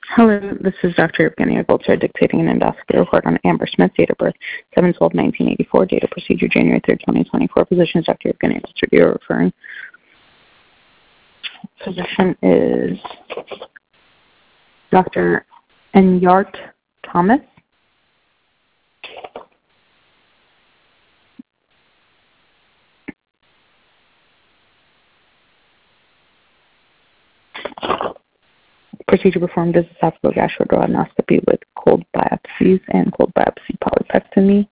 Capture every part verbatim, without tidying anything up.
Hello, this is Doctor Evgenia Goldstein dictating an endoscopy report on Amber Smith, date of birth seven twelve nineteen eighty-four, date of procedure January third, twenty twenty-four. Physician is Doctor Evgenia Goldstein. You're referring. Physician is Doctor Enyart Thomas. Procedure performed is esophageal gastroduodenoscopy with cold biopsies and cold biopsy polypectomy.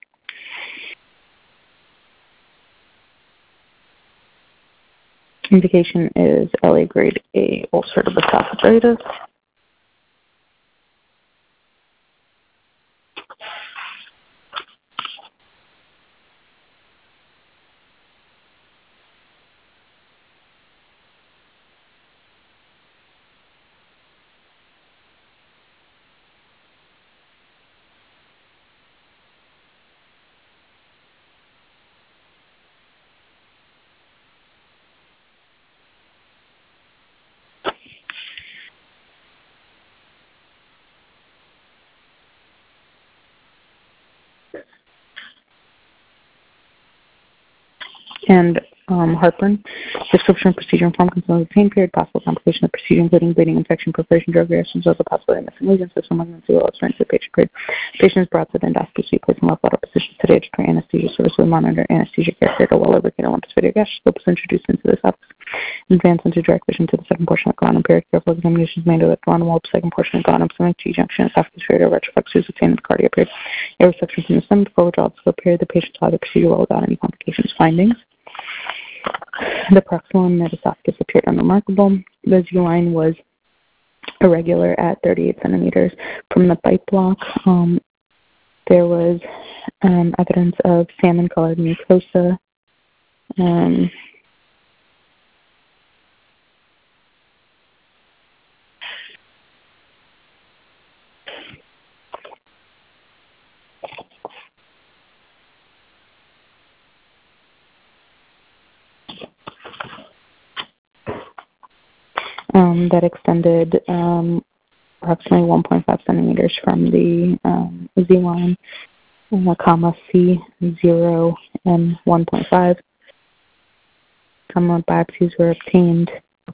Indication is L A grade A ulcerative esophagitis. And um, heartburn. Description of procedure and form concerns the pain period, possible complication of the procedure, including bleeding, infection, perforation, drug reactions, also possibility of missing lesions, system malignancy, will experience the patient period. Patient is brought to the endoscopy suite, placed in left lateral position, sedated during anesthesia service with monitor anesthesia care, carried a well-lubricated Olympus video gastroscope is introduced into the esophagus, advance into direct vision to the second portion of the duodenum period. Careful examination is made of the duodenum wall, second portion of the duodenum, stomach, G-junction, esophagus period, or retroflexus obtained at the cardia period. Air reception from the stomach before withdrawal of the scope period. The patient saw the procedure well without any complications. Findings. The proximal and mid-esophagus appeared unremarkable. The Z-line was irregular at thirty-eight centimeters from the bite block. Um, there was um, evidence of salmon-colored mucosa. Um, um, that extended um, approximately one point five centimeters from the um, Z-line, uh, comma C zero and one point five. Some biopsies were obtained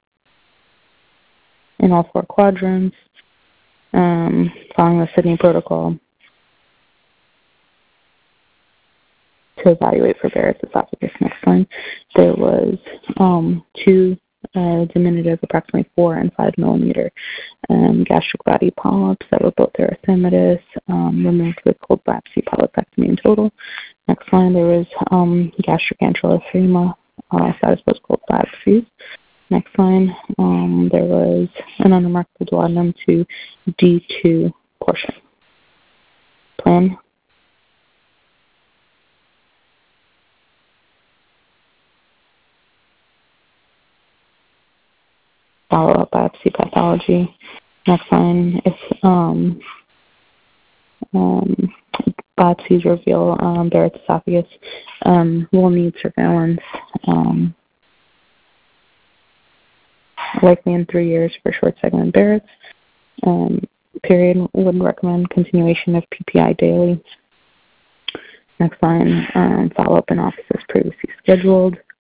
in all four quadrants um, following the Sydney protocol to evaluate for Barrett's esophagus. Next line, there was um, two uh, diminutive, approximately four and five millimeter um, gastric body polyps that were both erythematous, um, removed with cold biopsy polypectomy in total. Next line, there was um, gastric angioedema, uh, status post cold biopsies. Next line, um, there was an unremarkable duodenum to D two portion. Plan. Follow-up biopsy pathology. Next line, if um, um, biopsies reveal um, Barrett's esophagus, um, we'll need surveillance, um, likely in three years for short segment Barrett's. Um, period, would recommend continuation of P P I daily. Next line, um, follow-up in office as previously scheduled.